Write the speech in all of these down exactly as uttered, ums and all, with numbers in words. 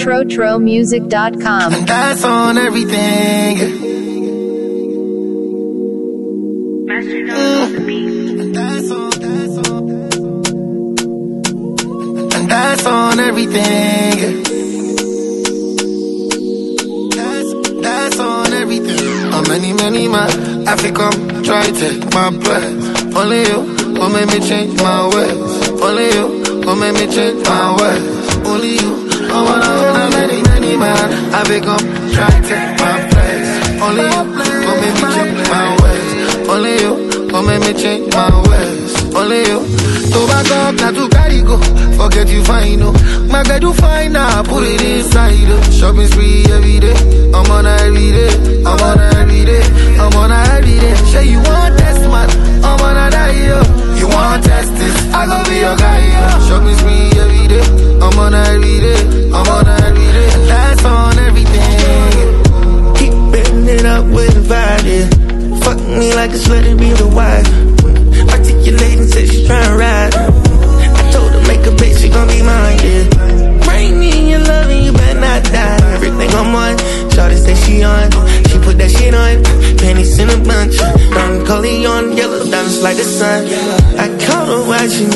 trotro music dot com. And that's on everything. Mm. And that's on, that's on. And that's on everything. That's, that's on everything. How many, many man I fi come try to take my place. Only you will make me change my ways. Only you will make me change my ways. Only you. I wanna hold many, many man I fi come try to take my place. Only you will make me change my ways. Only you will make me change my ways. Only you. To back up, not to carry go. Forget you fine, no. My girl you fine now, put it inside. Oh. Shopping spree every day. I'm on her every day. I'm on her every day. I'm on her every day. Say you want test man, I'm on her die, yo. You want test this, I gon' be your guy, yo. Shopping spree every day. I'm on her every day. I'm on her every day. And that's on everything. Keep bending it up with the vibe, yeah. Fuck me like a slut and be the wife. Articulating, said she tryna ride. I told her make a bitch, she gon' be mine, yeah. Bring me your love and you better not die. Everything I'm on, shawty say she on. She put that shit on, panties in a bunch. Brown collie on, yellow diamonds like the sun. I caught her watching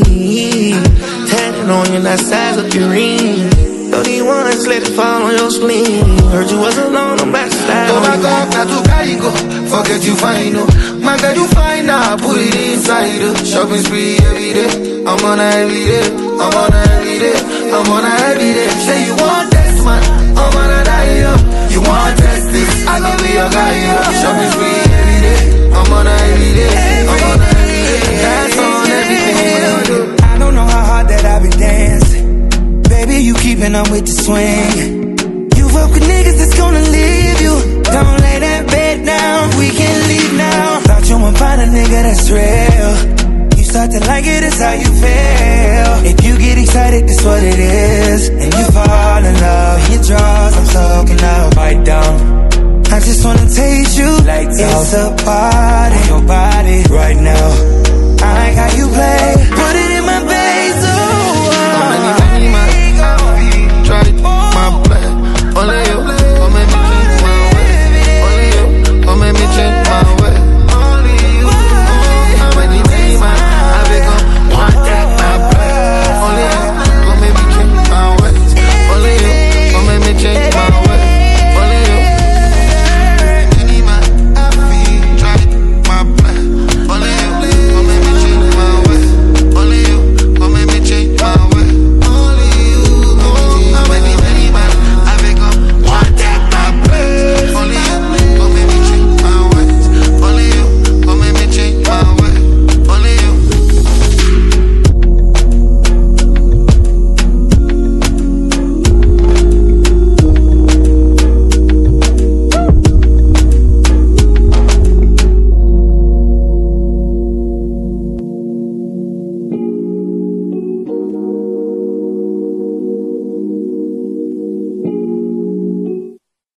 me, tatted on you, that size of your ring. thirty ones, let it fall on your spleen. Heard you was alone, I'm back to slide. Oh my God, not to carry go. Forget you fine, no. My girl, you fine now, put it inside. Oh. Shopping spree every day. I'm on her every day. I'm on her every day. I'm on her every day. Say you want test, man. I'm on her die, yo. You want test this, I gon' be your guy, yo. Shopping spree every day. I'm on her every day. I'm on her every day. That's on everything. I don't know how hard that I be dancing. Baby, you keeping up with the swing. You fuck with niggas that's gonna leave you. Don't lay that bed down, we can leave now. Thought you would find a nigga that's real. You start to like it, it's how you feel. If you get excited, that's what it is. And you fall in love, in your drawers, I'm soaking up. Bite down, I just wanna taste you. Lights it's out. A party, your body right now.